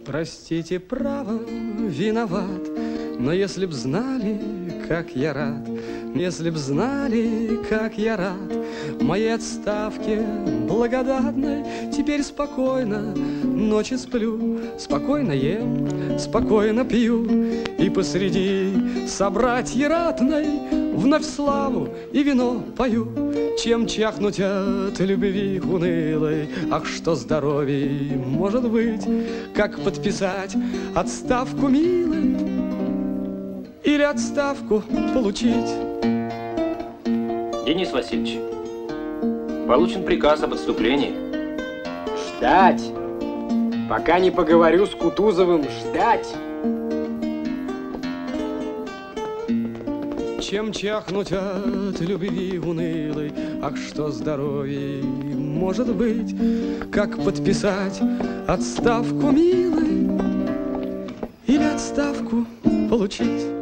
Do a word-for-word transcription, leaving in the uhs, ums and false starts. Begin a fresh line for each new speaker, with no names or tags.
Простите, право, виноват, но если б знали, как я рад, если б знали, как я рад моей отставке благодатной, теперь спокойно ночи сплю, спокойно ем, спокойно пью, и посреди собратья ратной вновь славу и вино пою. Чем чахнуть от любви унылой, ах, что здоровей может быть, как подписать отставку милой или отставку получить.
Денис Васильевич, получен приказ об отступлении.
Ждать. Пока не поговорю с Кутузовым, ждать.
Чем чахнуть от любви унылой, ах, что здоровей может быть, как подписать отставку милой или отставку получить.